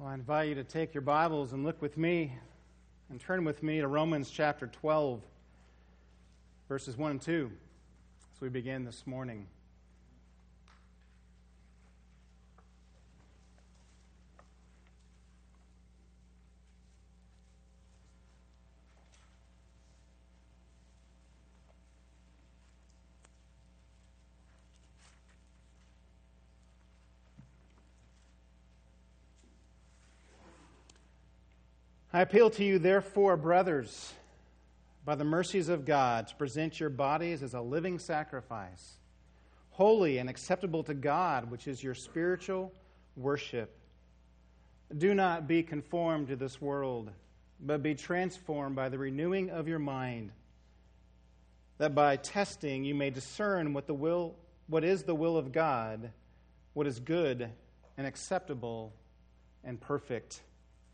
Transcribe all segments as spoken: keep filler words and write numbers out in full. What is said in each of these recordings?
Well, I invite you to take your Bibles and look with me and turn with me to Romans chapter twelve, verses one and two, as we begin this morning. I appeal to you, therefore, brothers, by the mercies of God, to present your bodies as a living sacrifice, holy and acceptable to God, which is your spiritual worship. Do not be conformed to this world, but be transformed by the renewing of your mind, that by testing you may discern what the will, what is the will of God, what is good and acceptable and perfect.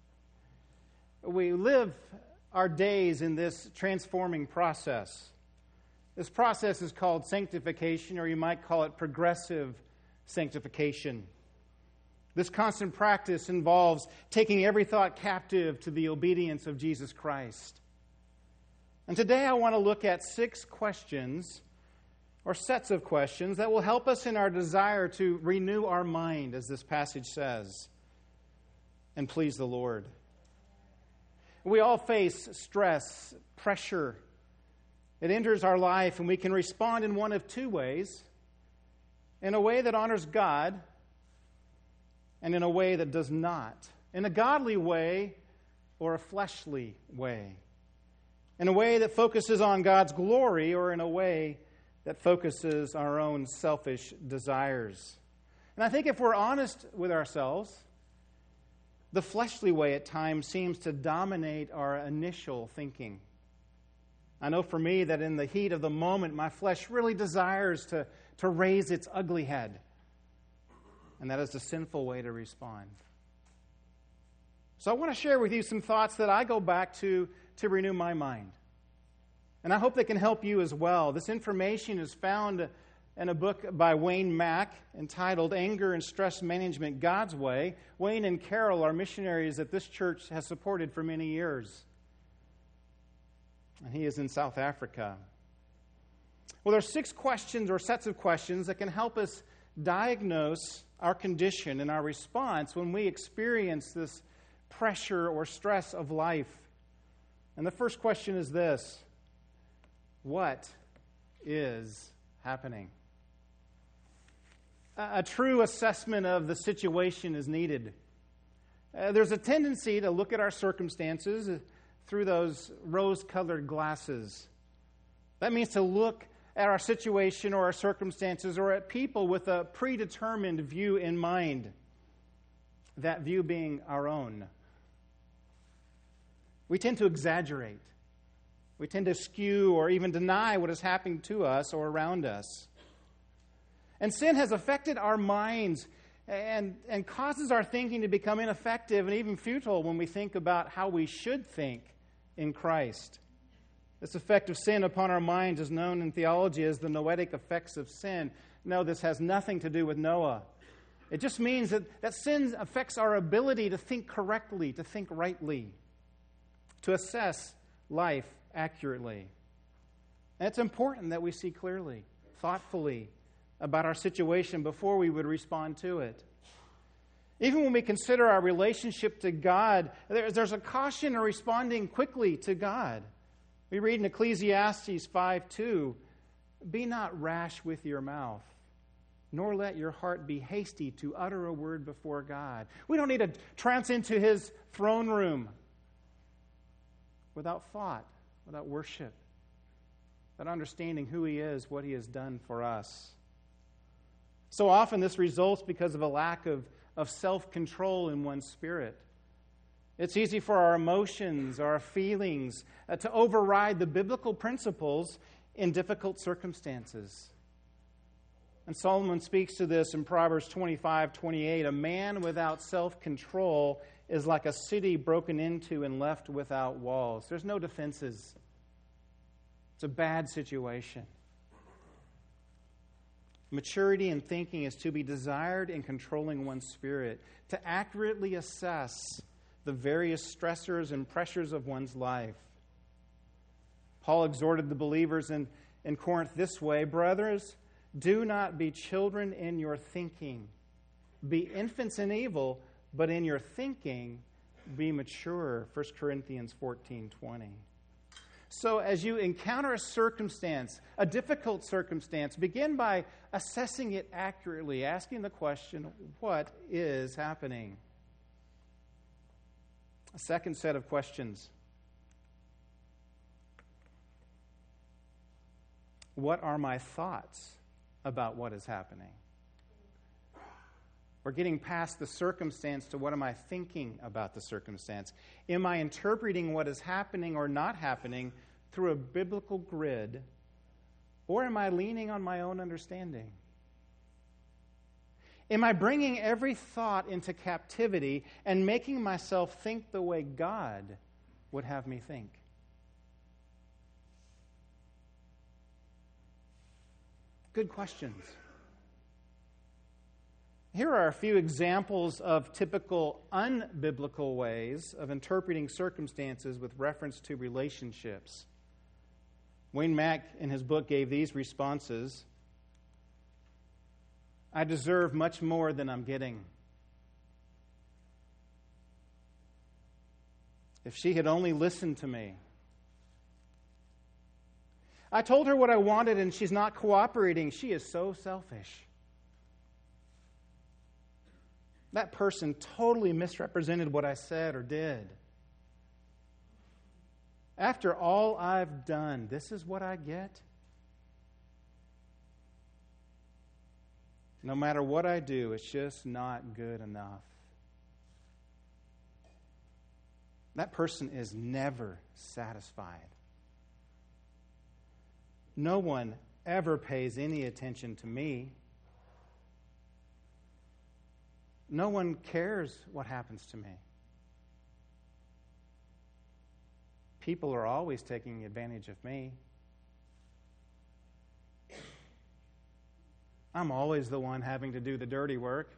We live our days in this transforming process. This process is called sanctification, or you might call it progressive sanctification. This constant practice involves taking every thought captive to the obedience of Jesus Christ. And today I want to look at six questions, or sets of questions, that will help us in our desire to renew our mind, as this passage says, and please the Lord. We all face stress, pressure. It enters our life, and we can respond in one of two ways: in a way that honors God, and in a way that does not. In a godly way or a fleshly way. In a way that focuses on God's glory, or in a way that focuses on our own selfish desires. And I think if we're honest with ourselves, the fleshly way at times seems to dominate our initial thinking. I know for me that in the heat of the moment, my flesh really desires to, to raise its ugly head. And that is the sinful way to respond. So I want to share with you some thoughts that I go back to to renew my mind. And I hope they can help you as well. This information is found in a book by Wayne Mack entitled Anger and Stress Management God's Way. Wayne and Carol are missionaries that this church has supported for many years. And he is in South Africa. Well, there are six questions or sets of questions that can help us diagnose our condition and our response when we experience this pressure or stress of life. And the first question is this: what is happening? A true assessment of the situation is needed. Uh, there's a tendency to look at our circumstances through those rose-colored glasses. That means to look at our situation or our circumstances or at people with a predetermined view in mind, that view being our own. We tend to exaggerate. We tend to skew or even deny what is happening to us or around us. And sin has affected our minds and, and causes our thinking to become ineffective and even futile when we think about how we should think in Christ. This effect of sin upon our minds is known in theology as the noetic effects of sin. No, this has nothing to do with Noah. It just means that, that sin affects our ability to think correctly, to think rightly, to assess life accurately. And it's important that we see clearly, thoughtfully, about our situation before we would respond to it. Even when we consider our relationship to God, there's a caution in responding quickly to God. We read in Ecclesiastes five two, "Be not rash with your mouth, nor let your heart be hasty to utter a word before God." We don't need to trance into His throne room without thought, without worship, without understanding who He is, what He has done for us. So often this results because of a lack of, of self-control in one's spirit. It's easy for our emotions, our feelings, uh, to override the biblical principles in difficult circumstances. And Solomon speaks to this in Proverbs twenty-five twenty-eight. "A man without self-control is like a city broken into and left without walls." There's no defenses. It's a bad situation. Maturity in thinking is to be desired in controlling one's spirit, to accurately assess the various stressors and pressures of one's life. Paul exhorted the believers in, in Corinth this way, "Brothers, do not be children in your thinking. Be infants in evil, but in your thinking be mature." First Corinthians fourteen twenty. So as you encounter a circumstance, a difficult circumstance, begin by assessing it accurately, asking the question, what is happening? A second set of questions. What are my thoughts about what is happening? We're getting past the circumstance to what am I thinking about the circumstance? Am I interpreting what is happening or not happening through a biblical grid, or am I leaning on my own understanding? Am I bringing every thought into captivity and making myself think the way God would have me think? Good questions. Here are a few examples of typical unbiblical ways of interpreting circumstances with reference to relationships. Wayne Mack, in his book, gave these responses. I deserve much more than I'm getting. If she had only listened to me. I told her what I wanted and she's not cooperating. She is so selfish. That person totally misrepresented what I said or did. After all I've done, this is what I get? No matter what I do, it's just not good enough. That person is never satisfied. No one ever pays any attention to me. No one cares what happens to me. People are always taking advantage of me. I'm always the one having to do the dirty work.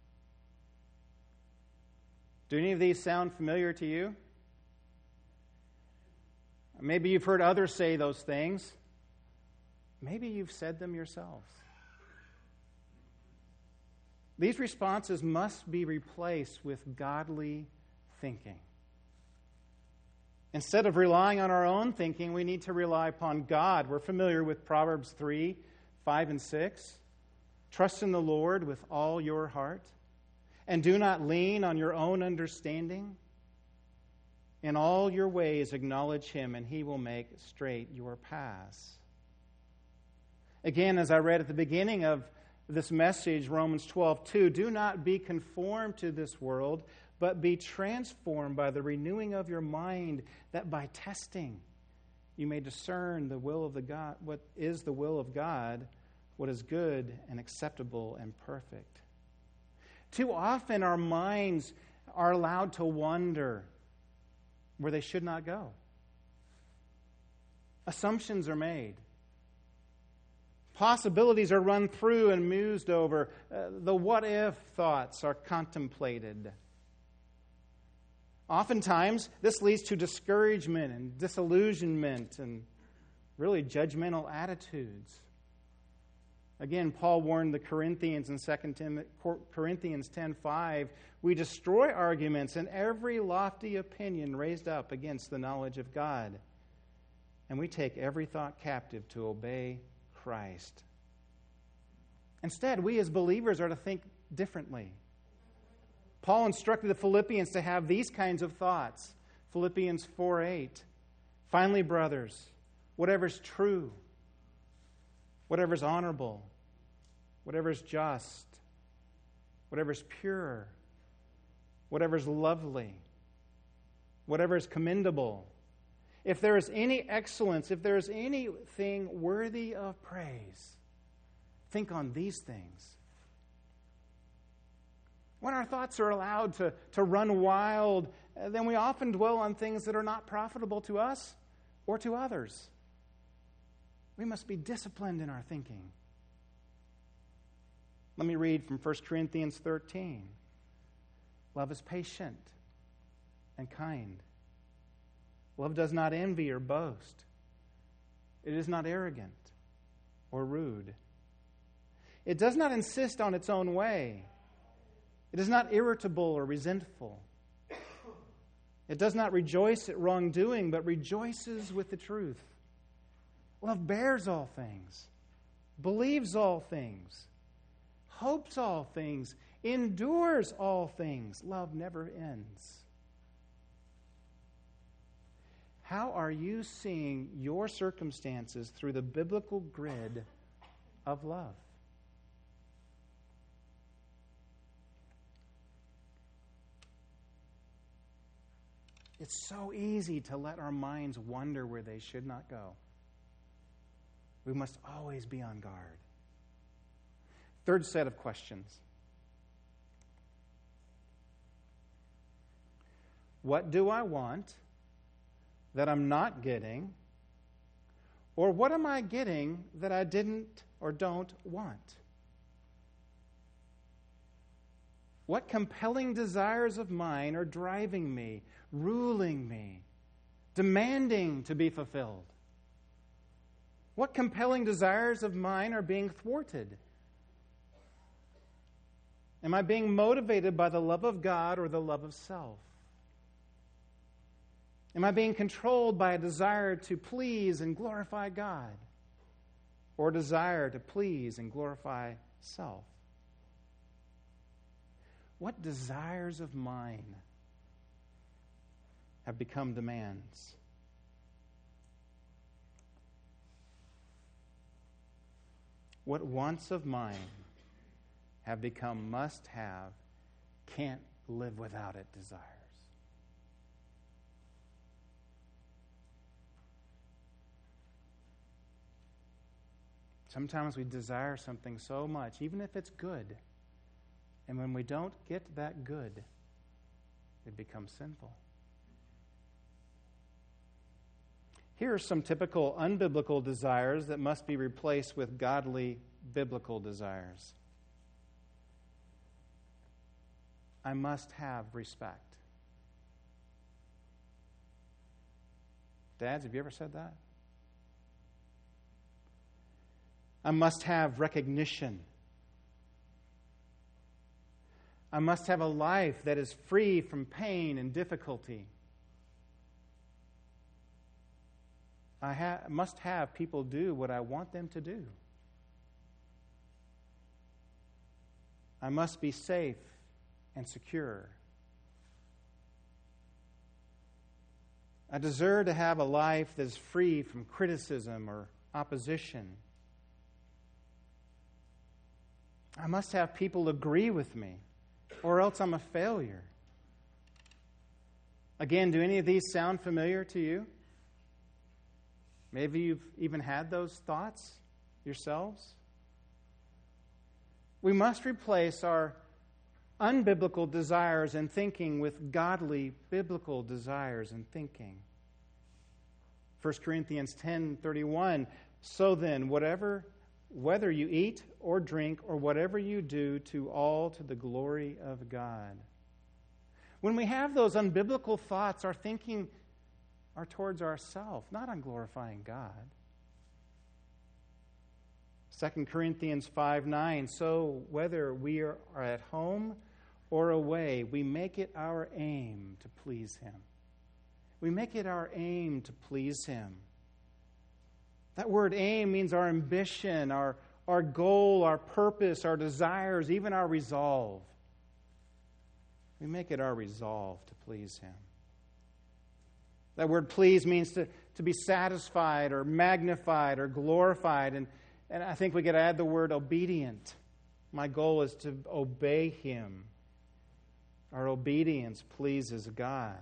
Do any of these sound familiar to you? Maybe you've heard others say those things. Maybe you've said them yourselves. These responses must be replaced with godly thinking. Instead of relying on our own thinking, we need to rely upon God. We're familiar with Proverbs three, five, and six. Trust in the Lord with all your heart, and do not lean on your own understanding. In all your ways acknowledge Him, and He will make straight your paths. Again, as I read at the beginning of this message, Romans twelve two, do not be conformed to this world, but be transformed by the renewing of your mind, that by testing you may discern the will of the God, what is the will of God, what is good and acceptable and perfect. Too often our minds are allowed to wander where they should not go. Assumptions are made. Possibilities are run through and mused over. Uh, the what-if thoughts are contemplated. Oftentimes, this leads to discouragement and disillusionment and really judgmental attitudes. Again, Paul warned the Corinthians in Second Corinthians ten five, we destroy arguments and every lofty opinion raised up against the knowledge of God, and we take every thought captive to obey Christ. Instead, we as believers are to think differently. Paul instructed the Philippians to have these kinds of thoughts. Philippians four eight. Finally, brothers, whatever's true, whatever's honorable, whatever's just, whatever's pure, whatever's lovely, whatever's commendable, if there is any excellence, if there is anything worthy of praise, think on these things. When our thoughts are allowed to, to run wild, then we often dwell on things that are not profitable to us or to others. We must be disciplined in our thinking. Let me read from First Corinthians thirteen. Love is patient and kind. Love does not envy or boast. It is not arrogant or rude. It does not insist on its own way. It is not irritable or resentful. It does not rejoice at wrongdoing, but rejoices with the truth. Love bears all things, believes all things, hopes all things, endures all things. Love never ends. How are you seeing your circumstances through the biblical grid of love? It's so easy to let our minds wander where they should not go. We must always be on guard. Third set of questions. What do I want that I'm not getting? Or what am I getting that I didn't or don't want? What compelling desires of mine are driving me, ruling me, demanding to be fulfilled? What compelling desires of mine are being thwarted? Am I being motivated by the love of God or the love of self? Am I being controlled by a desire to please and glorify God, or a desire to please and glorify self? What desires of mine have become demands? What wants of mine have become must-have, can't live without it desires? Sometimes we desire something so much, even if it's good, and when we don't get that good, it becomes sinful. Here are some typical unbiblical desires that must be replaced with godly biblical desires. I must have respect. Dads, have you ever said that? I must have recognition. I must have a life that is free from pain and difficulty. I ha- must have people do what I want them to do. I must be safe and secure. I deserve to have a life that is free from criticism or opposition. I must have people agree with me, or else I'm a failure. Again, do any of these sound familiar to you? Maybe you've even had those thoughts yourselves. We must replace our unbiblical desires and thinking with godly biblical desires and thinking. First Corinthians ten thirty-one, so then, whatever, whether you eat or drink or whatever you do, to all to the glory of God. When we have those unbiblical thoughts, our thinking are towards ourselves, not on glorifying God. Second Corinthians five nine, so whether we are at home or away, we make it our aim to please Him. We make it our aim to please Him. That word aim means our ambition, our, our goal, our purpose, our desires, even our resolve. We make it our resolve to please Him. That word please means to, to be satisfied or magnified or glorified. And, and I think we could add the word obedient. My goal is to obey Him. Our obedience pleases God.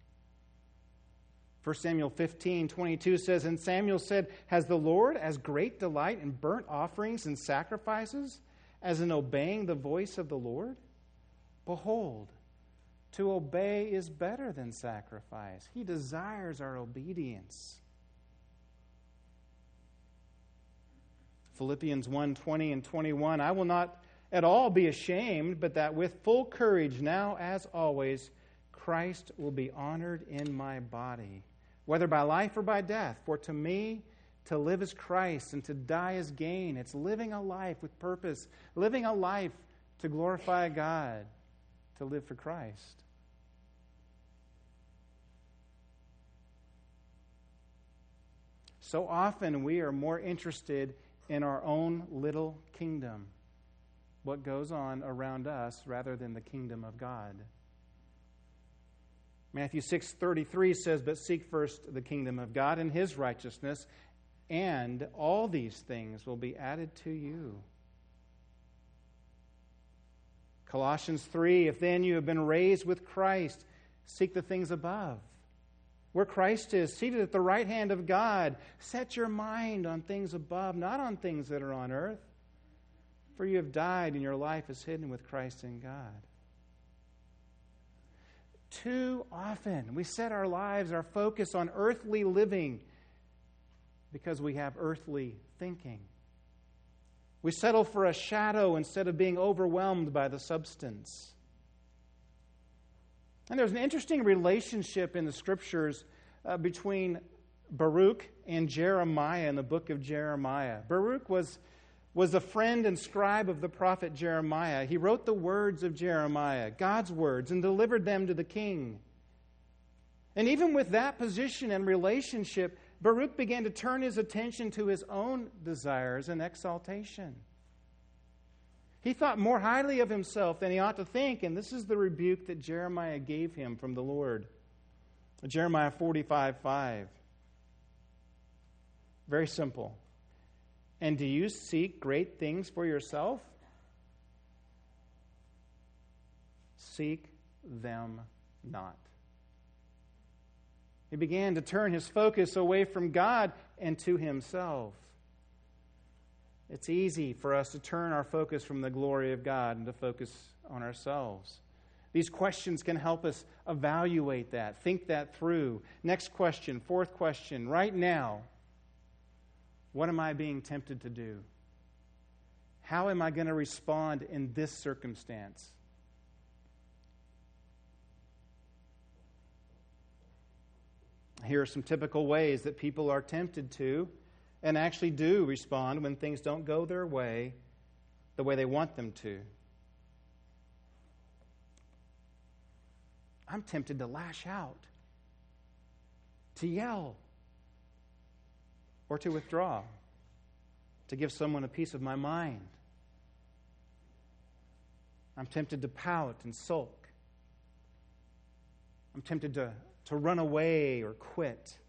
First Samuel fifteen twenty-two says, and Samuel said, has the Lord as great delight in burnt offerings and sacrifices as in obeying the voice of the Lord? Behold, to obey is better than sacrifice. He desires our obedience. Philippians one twenty and twenty-one, I will not at all be ashamed, but that with full courage, now as always, Christ will be honored in my body, whether by life or by death. For to me, to live is Christ, and to die is gain. It's living a life with purpose, living a life to glorify God, to live for Christ. So often we are more interested in our own little kingdom, what goes on around us, rather than the kingdom of God. Matthew six thirty-three says, "But seek first the kingdom of God and His righteousness, and all these things will be added to you." Colossians three, "If then you have been raised with Christ, seek the things above, where Christ is, seated at the right hand of God. Set your mind on things above, not on things that are on earth. For you have died, and your life is hidden with Christ in God." Too often, we set our lives, our focus on earthly living because we have earthly thinking. We settle for a shadow instead of being overwhelmed by the substance. And there's an interesting relationship in the Scriptures uh, between Baruch and Jeremiah in the book of Jeremiah. Baruch was, was a friend and scribe of the prophet Jeremiah. He wrote the words of Jeremiah, God's words, and delivered them to the king. And even with that position and relationship, Baruch began to turn his attention to his own desires and exaltation. He thought more highly of himself than he ought to think, and this is the rebuke that Jeremiah gave him from the Lord. Jeremiah forty-five five. Very simple. "And do you seek great things for yourself? Seek them not." He began to turn his focus away from God and to himself. It's easy for us to turn our focus from the glory of God and to focus on ourselves. These questions can help us evaluate that, think that through. Next question, fourth question. Right now, what am I being tempted to do? How am I going to respond in this circumstance? Here are some typical ways that people are tempted to and actually do respond when things don't go their way the way they want them to. I'm tempted to lash out, to yell, or to withdraw, to give someone a piece of my mind. I'm tempted to pout and sulk. I'm tempted to, to run away or quit.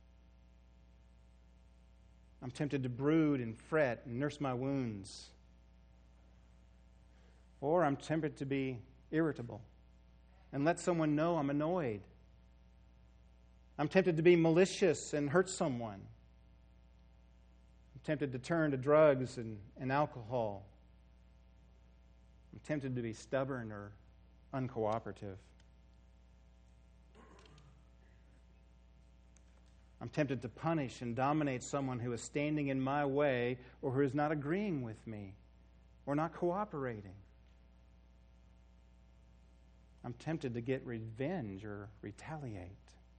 I'm tempted to brood and fret and nurse my wounds. Or I'm tempted to be irritable and let someone know I'm annoyed. I'm tempted to be malicious and hurt someone. I'm tempted to turn to drugs and, and alcohol. I'm tempted to be stubborn or uncooperative. I'm tempted to punish and dominate someone who is standing in my way or who is not agreeing with me or not cooperating. I'm tempted to get revenge or retaliate.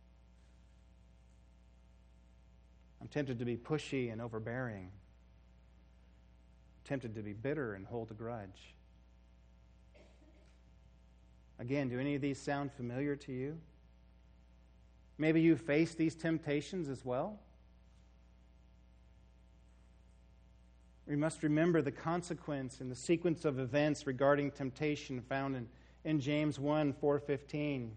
I'm tempted to be pushy and overbearing. I'm tempted to be bitter and hold a grudge. Again, do any of these sound familiar to you? Maybe you face these temptations as well. We must remember the consequence and the sequence of events regarding temptation found in, in James one, four fifteen.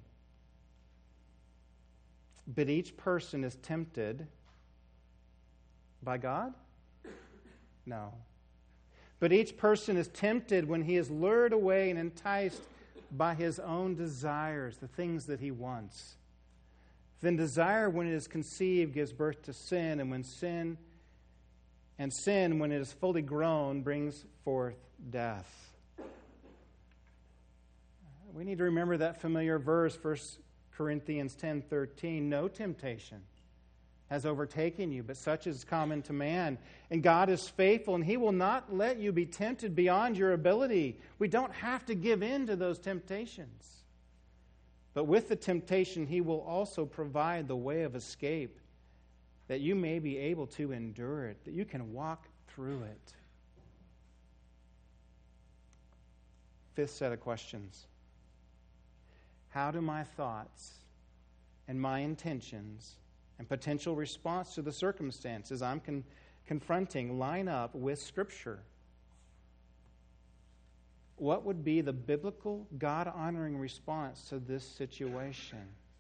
But each person is tempted by God? No. But each person is tempted when he is lured away and enticed by his own desires, the things that he wants. Then desire, when it is conceived, gives birth to sin, and when sin, and sin, when it is fully grown, brings forth death. We need to remember that familiar verse, First Corinthians ten thirteen. No temptation has overtaken you, but such is common to man. And God is faithful, and He will not let you be tempted beyond your ability. We don't have to give in to those temptations. But with the temptation, He will also provide the way of escape, that you may be able to endure it, that you can walk through it. Fifth set of questions. How do my thoughts and my intentions and potential response to the circumstances I'm con- confronting line up with Scripture? What would be the biblical, God-honoring response to this situation?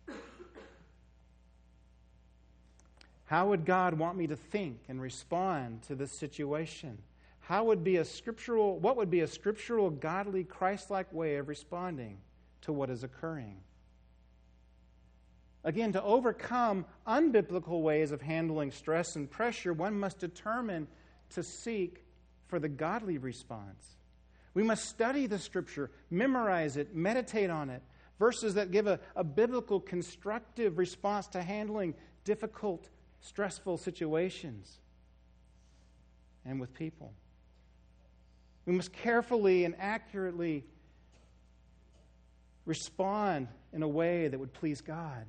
How would God want me to think and respond to this situation? How would be a scriptural, what would be a scriptural, godly, Christ-like way of responding to what is occurring? Again, to overcome unbiblical ways of handling stress and pressure, one must determine to seek for the godly response. We must study the Scripture, memorize it, meditate on it, verses that give a, a biblical, constructive response to handling difficult, stressful situations and with people. We must carefully and accurately respond in a way that would please God.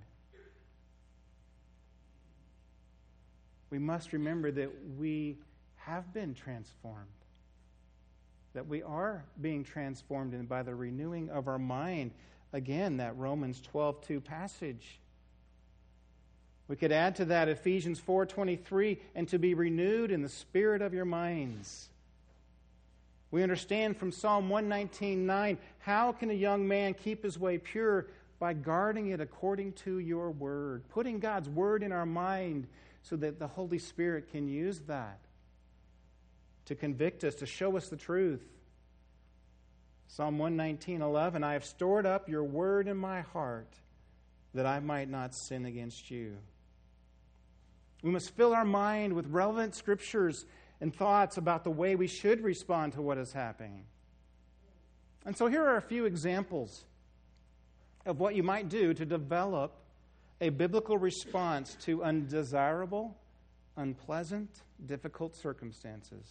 We must remember that we have been transformed, that we are being transformed in by the renewing of our mind. Again, that Romans twelve two passage. We could add to that Ephesians four twenty-three, and to be renewed in the spirit of your minds. We understand from Psalm one nineteen nine, how can a young man keep his way pure? By guarding it according to your word. Putting God's word in our mind so that the Holy Spirit can use that to convict us, to show us the truth. Psalm one nineteen eleven, I have stored up your word in my heart that I might not sin against you. We must fill our mind with relevant scriptures and thoughts about the way we should respond to what is happening. And so here are a few examples of what you might do to develop a biblical response to undesirable, unpleasant, difficult circumstances.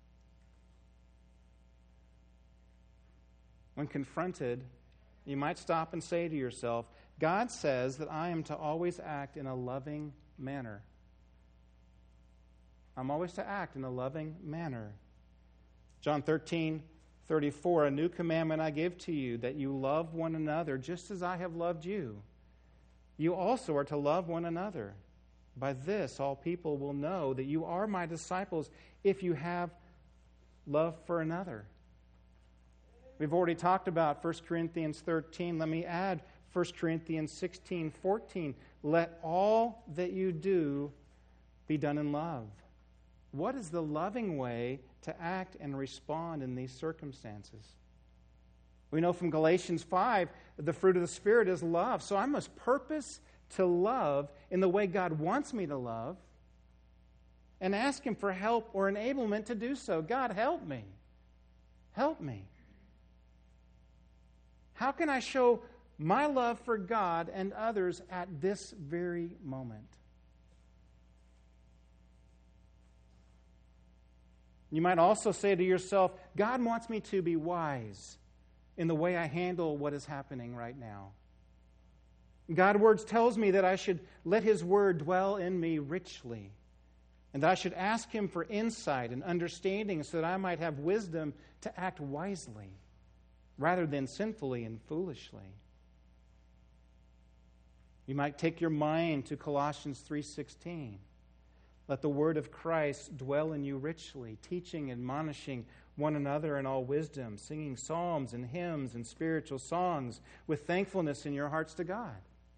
When confronted, you might stop and say to yourself, God says that I am to always act in a loving manner. I'm always to act in a loving manner. John thirteen thirty-four, a new commandment I give to you, that you love one another just as I have loved you. You also are to love one another. By this, all people will know that you are my disciples if you have love for another. We've already talked about First Corinthians thirteen. Let me add First Corinthians sixteen fourteen. Let all that you do be done in love. What is the loving way to act and respond in these circumstances? We know from Galatians five that the fruit of the Spirit is love. So I must purpose to love in the way God wants me to love and ask Him for help or enablement to do so. God, help me. Help me. How can I show my love for God and others at this very moment? You might also say to yourself, God wants me to be wise in the way I handle what is happening right now. God's word tells me that I should let His word dwell in me richly, and that I should ask Him for insight and understanding so that I might have wisdom to act wisely rather than sinfully and foolishly. You might take your mind to Colossians three sixteen. Let the word of Christ dwell in you richly, teaching and admonishing one another in all wisdom, singing psalms and hymns and spiritual songs with thankfulness in your hearts to God.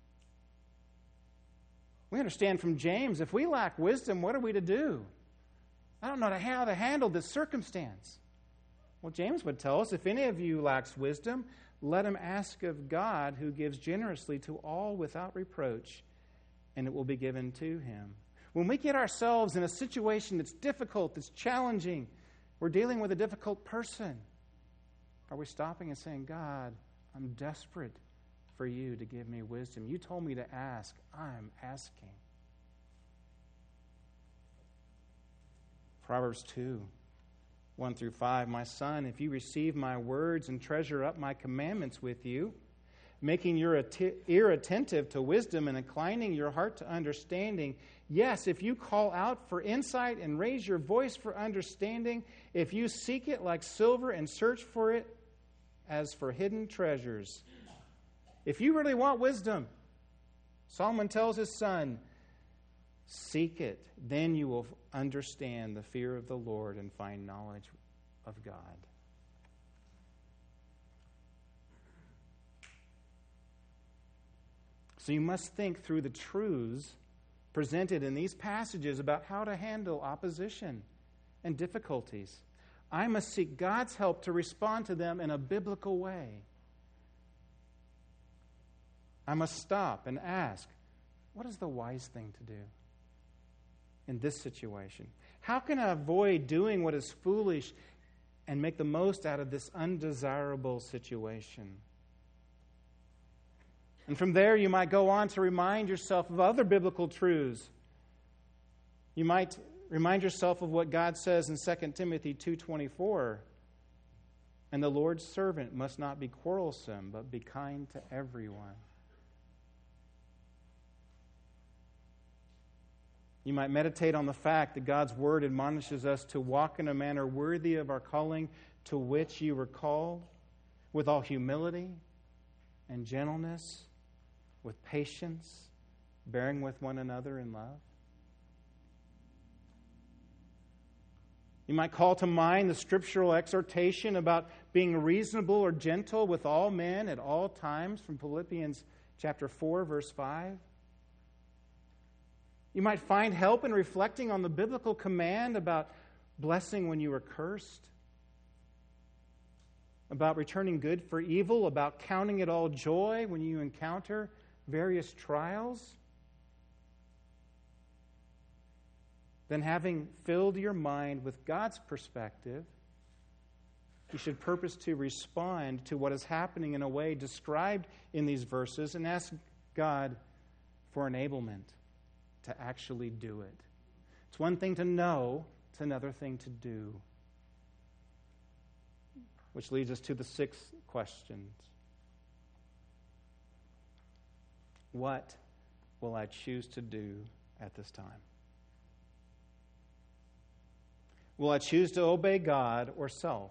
We understand from James, if we lack wisdom, what are we to do? I don't know how to handle this circumstance. Well, James would tell us, if any of you lacks wisdom, let him ask of God, who gives generously to all without reproach, and it will be given to him. When we get ourselves in a situation that's difficult, that's challenging, we're dealing with a difficult person, are we stopping and saying, God, I'm desperate for you to give me wisdom. You told me to ask. I'm asking. Proverbs two, one through five. My son, if you receive my words and treasure up my commandments with you, making your ear attentive to wisdom and inclining your heart to understanding. Yes, if you call out for insight and raise your voice for understanding, if you seek it like silver and search for it as for hidden treasures. If you really want wisdom, Solomon tells his son, seek it. Then you will understand the fear of the Lord and find knowledge of God. So you must think through the truths presented in these passages about how to handle opposition and difficulties. I must seek God's help to respond to them in a biblical way. I must stop and ask, what is the wise thing to do in this situation? How can I avoid doing what is foolish and make the most out of this undesirable situation? And from there, you might go on to remind yourself of other biblical truths. You might remind yourself of what God says in Second Timothy two twenty-four. And the Lord's servant must not be quarrelsome, but be kind to everyone. You might meditate on the fact that God's word admonishes us to walk in a manner worthy of our calling to which you were called, with all humility and gentleness, with patience, bearing with one another in love. You might call to mind the scriptural exhortation about being reasonable or gentle with all men at all times from Philippians chapter four, verse five. You might find help in reflecting on the biblical command about blessing when you are cursed, about returning good for evil, about counting it all joy when you encounter various trials. Then, having filled your mind with God's perspective, you should purpose to respond to what is happening in a way described in these verses and ask God for enablement to actually do it. It's one thing to know, it's another thing to do. Which leads us to the sixth question. What will I choose to do at this time? Will I choose to obey God or self?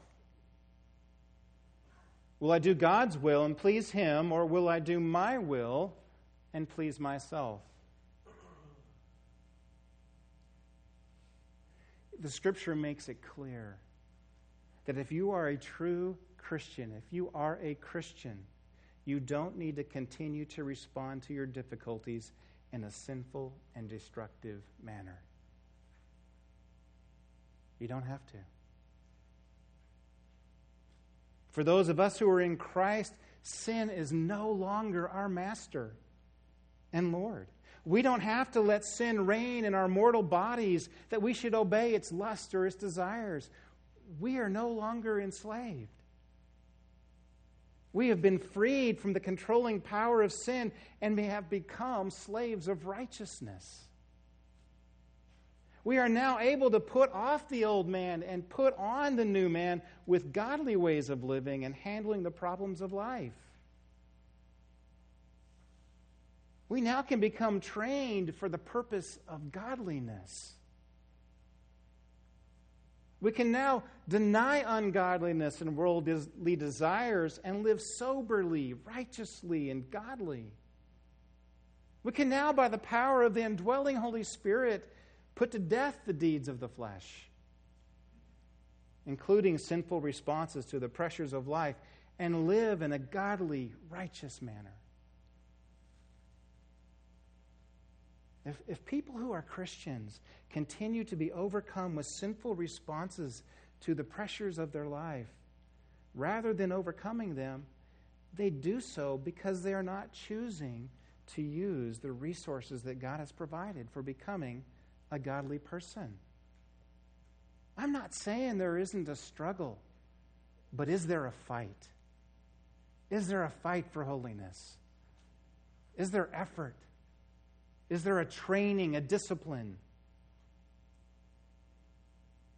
Will I do God's will and please Him, or will I do my will and please myself? The Scripture makes it clear that if you are a true Christian, if you are a Christian, you don't need to continue to respond to your difficulties in a sinful and destructive manner. You don't have to. For those of us who are in Christ, sin is no longer our master and Lord. We don't have to let sin reign in our mortal bodies, that we should obey its lust or its desires. We are no longer enslaved. We have been freed from the controlling power of sin and may have become slaves of righteousness. We are now able to put off the old man and put on the new man with godly ways of living and handling the problems of life. We now can become trained for the purpose of godliness. We can now deny ungodliness and worldly desires and live soberly, righteously, and godly. We can now, by the power of the indwelling Holy Spirit, put to death the deeds of the flesh, including sinful responses to the pressures of life, and live in a godly, righteous manner. If, if people who are Christians continue to be overcome with sinful responses to the pressures of their life, rather than overcoming them, they do so because they are not choosing to use the resources that God has provided for becoming a godly person. I'm not saying there isn't a struggle, but is there a fight? Is there a fight for holiness? Is there effort? Is there a training, a discipline?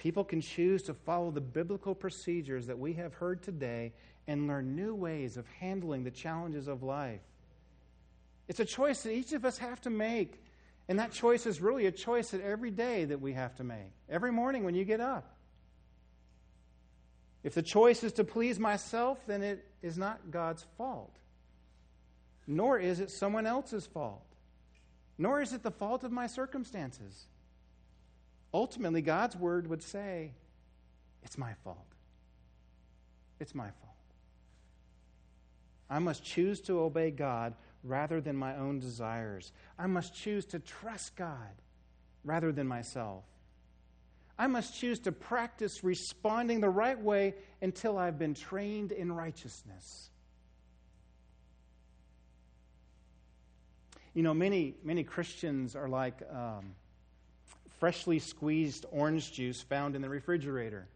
People can choose to follow the biblical procedures that we have heard today and learn new ways of handling the challenges of life. It's a choice that each of us have to make. And that choice is really a choice that every day that we have to make. Every morning when you get up. If the choice is to please myself, then it is not God's fault. Nor is it someone else's fault. Nor is it the fault of my circumstances. Ultimately, God's word would say, it's my fault. It's my fault. I must choose to obey God rather than my own desires. I must choose to trust God rather than myself. I must choose to practice responding the right way until I've been trained in righteousness. You know, many, many Christians are like um, freshly squeezed orange juice found in the refrigerator.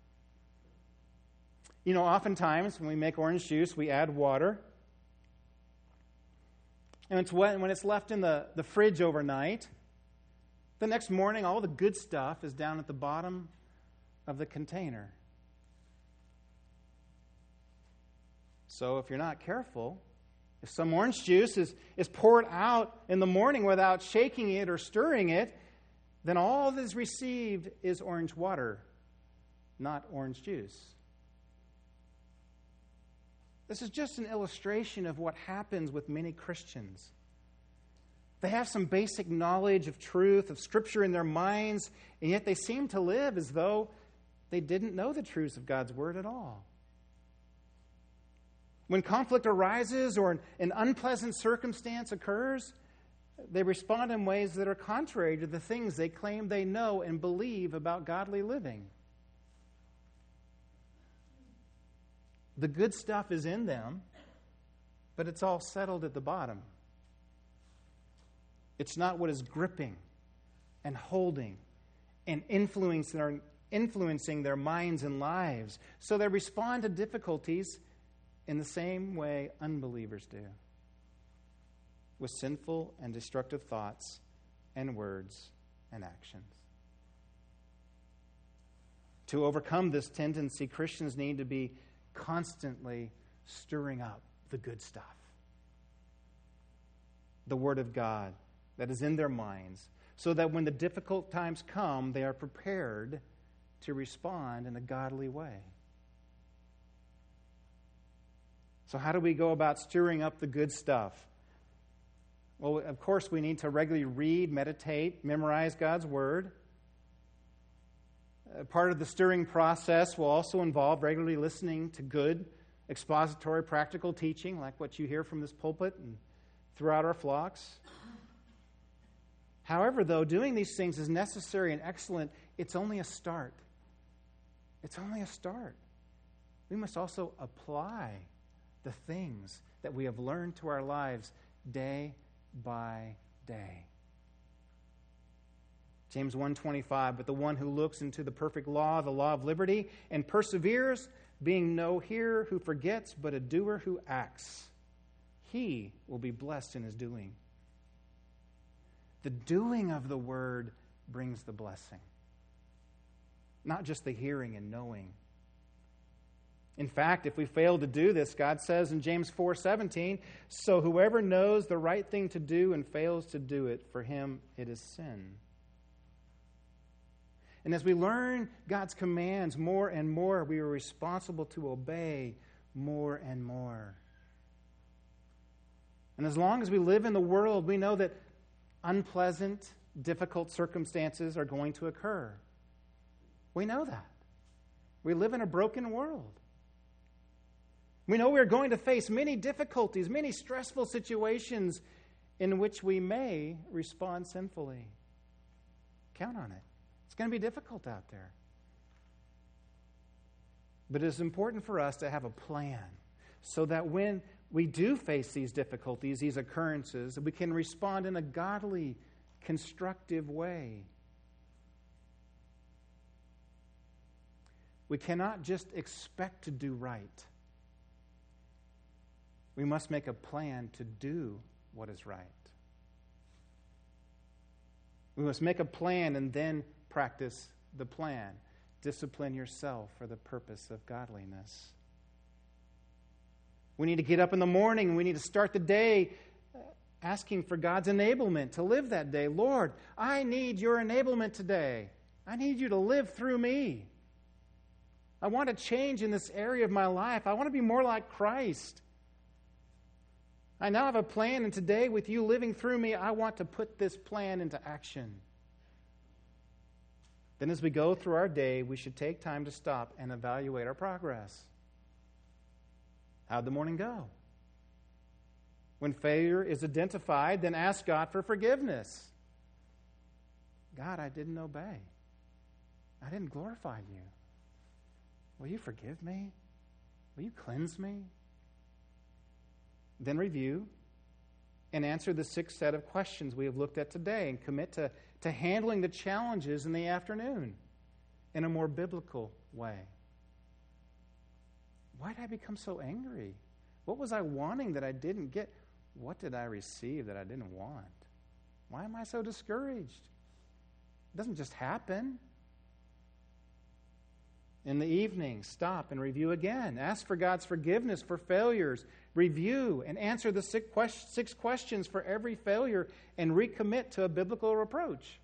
You know, oftentimes when we make orange juice, we add water. And it's wet, when it's left in the, the fridge overnight, the next morning all the good stuff is down at the bottom of the container. So if you're not careful, if some orange juice is, is poured out in the morning without shaking it or stirring it, then all that is received is orange water, not orange juice. This is just an illustration of what happens with many Christians. They have some basic knowledge of truth, of Scripture in their minds, and yet they seem to live as though they didn't know the truths of God's Word at all. When conflict arises or an unpleasant circumstance occurs, they respond in ways that are contrary to the things they claim they know and believe about godly living. The good stuff is in them, but it's all settled at the bottom. It's not what is gripping and holding and influencing their, influencing their minds and lives. So they respond to difficulties in the same way unbelievers do, with sinful and destructive thoughts and words and actions. To overcome this tendency, Christians need to be constantly stirring up the good stuff, the Word of God that is in their minds, so that when the difficult times come, they are prepared to respond in a godly way. So how do we go about stirring up the good stuff? Well, of course, we need to regularly read, meditate, memorize God's Word. Uh, part of the stirring process will also involve regularly listening to good, expository, practical teaching, like what you hear from this pulpit and throughout our flocks. However, though, doing these things is necessary and excellent, it's only a start. It's only a start. We must also apply the things that we have learned to our lives day by day. James one twenty-five, but the one who looks into the perfect law, the law of liberty, and perseveres, being no hearer who forgets, but a doer who acts, he will be blessed in his doing. The doing of the word brings the blessing, not just the hearing and knowing. In fact, if we fail to do this, God says in James four seventeen, so whoever knows the right thing to do and fails to do it, for him it is sin. And as we learn God's commands more and more, we are responsible to obey more and more. And as long as we live in the world, we know that unpleasant, difficult circumstances are going to occur. We know that. We live in a broken world. We know we're going to face many difficulties, many stressful situations in which we may respond sinfully. Count on it. It's going to be difficult out there. But it is important for us to have a plan so that when we do face these difficulties, these occurrences, we can respond in a godly, constructive way. We cannot just expect to do right. We must make a plan to do what is right. We must make a plan and then practice the plan. discipline yourself for the purpose of godliness. We need to get up in the morning. We need to start the day asking for God's enablement to live that day. Lord, I need your enablement today. I need you to live through me. I want to change in this area of my life. I want to be more like Christ. I now have a plan, and today with you living through me, I want to put this plan into action. Then as we go through our day, we should take time to stop and evaluate our progress. How'd the morning go? When failure is identified, then ask God for forgiveness. God, I didn't obey. I didn't glorify you. Will you forgive me? Will you cleanse me? Then review and answer the sixth set of questions we have looked at today and commit to, to handling the challenges in the afternoon in a more biblical way. Why did I become so angry? What was I wanting that I didn't get? What did I receive that I didn't want? Why am I so discouraged? It doesn't just happen. In the evening, stop and review again. Ask for God's forgiveness for failures. Review and answer the six questions for every failure and recommit to a biblical approach.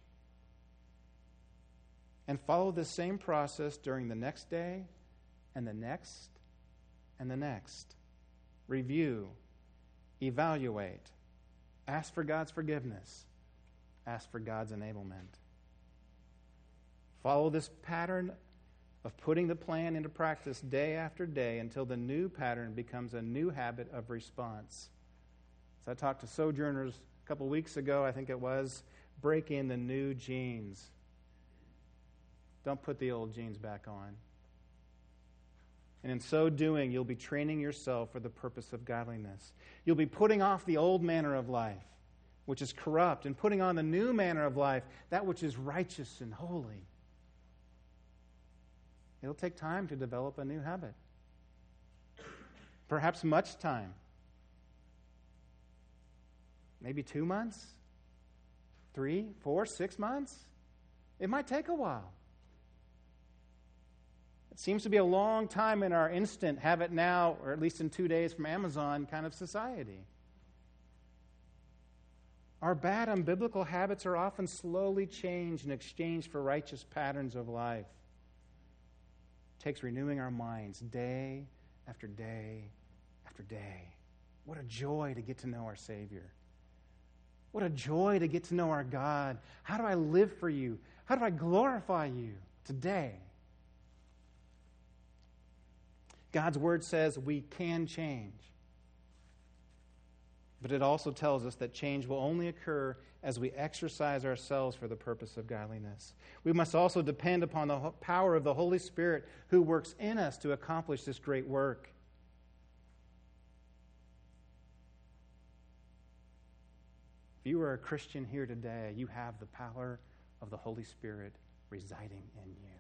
And follow the same process during the next day and the next and the next. Review, evaluate, ask for God's forgiveness, ask for God's enablement. Follow this pattern of putting the plan into practice day after day until the new pattern becomes a new habit of response. So I talked to Sojourners a couple weeks ago, I think it was, break in the new jeans. Don't put the old jeans back on. And in so doing, you'll be training yourself for the purpose of godliness. You'll be putting off the old manner of life, which is corrupt, and putting on the new manner of life, that which is righteous and holy. It'll take time to develop a new habit. Perhaps much time. Maybe two months, three, four, six months. It might take a while. It seems to be a long time in our instant, have it now, or at least in two days from Amazon kind of society. Our bad, unbiblical habits are often slowly changed in exchange for righteous patterns of life. It takes renewing our minds day after day after day. What a joy to get to know our Savior. What a joy to get to know our God. How do I live for you? How do I glorify you today? God's Word says we can change. But it also tells us that change will only occur as we exercise ourselves for the purpose of godliness. We must also depend upon the power of the Holy Spirit who works in us to accomplish this great work. If you are a Christian here today, you have the power of the Holy Spirit residing in you.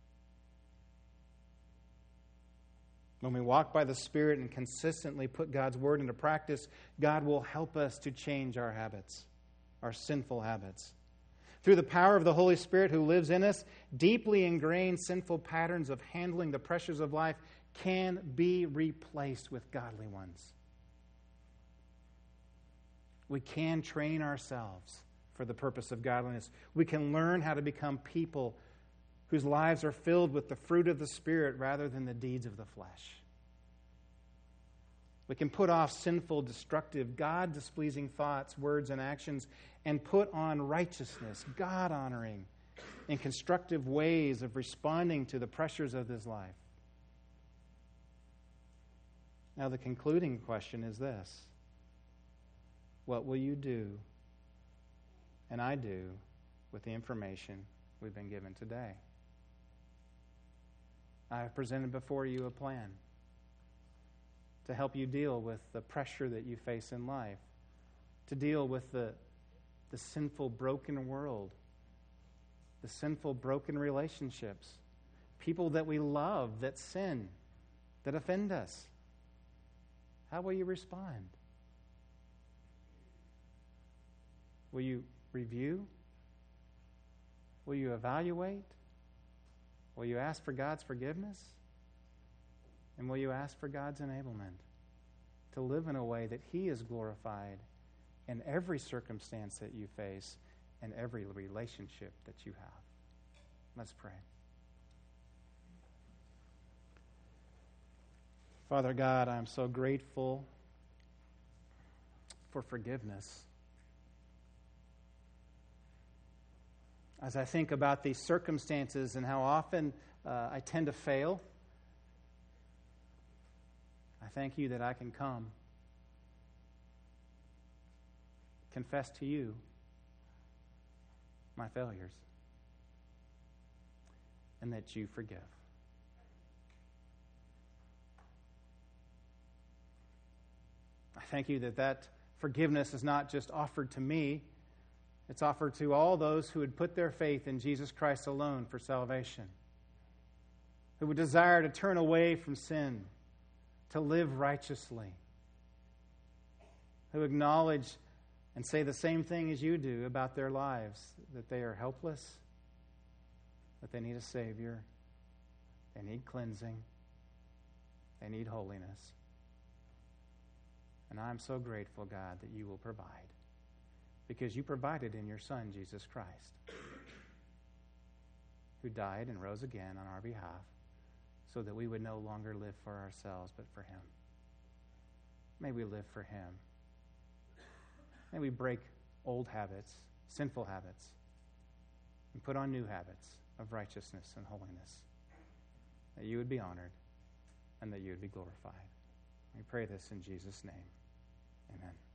When we walk by the Spirit and consistently put God's Word into practice, God will help us to change our habits, our sinful habits. Through the power of the Holy Spirit who lives in us, deeply ingrained sinful patterns of handling the pressures of life can be replaced with godly ones. We can train ourselves for the purpose of godliness. We can learn how to become people whose lives are filled with the fruit of the Spirit rather than the deeds of the flesh. We can put off sinful, destructive, God-displeasing thoughts, words, and actions and put on righteousness, God-honoring, and constructive ways of responding to the pressures of this life. Now, the concluding question is this: what will you do, and I do, with the information we've been given today? I have presented before you a plan to help you deal with the pressure that you face in life, to deal with the, the sinful, broken world, the sinful, broken relationships, people that we love that sin, that offend us. How will you respond? Will you review? Will you evaluate? Will you ask for God's forgiveness? And will you ask for God's enablement to live in a way that He is glorified in every circumstance that you face and every relationship that you have? Let's pray. Father God, I'm so grateful for forgiveness. As I think about these circumstances and how often uh, I tend to fail, I thank you that I can come, confess to you my failures, and that you forgive. I thank you that that forgiveness is not just offered to me, it's offered to all those who would put their faith in Jesus Christ alone for salvation, who would desire to turn away from sin, to live righteously, who acknowledge and say the same thing as you do about their lives, that they are helpless, that they need a Savior, they need cleansing, they need holiness. And I'm so grateful, God, that you will provide, because you provided in your Son, Jesus Christ, who died and rose again on our behalf so that we would no longer live for ourselves but for Him. May we live for Him. May we break old habits, sinful habits, and put on new habits of righteousness and holiness, that you would be honored and that you would be glorified. We pray this in Jesus' name. Amen.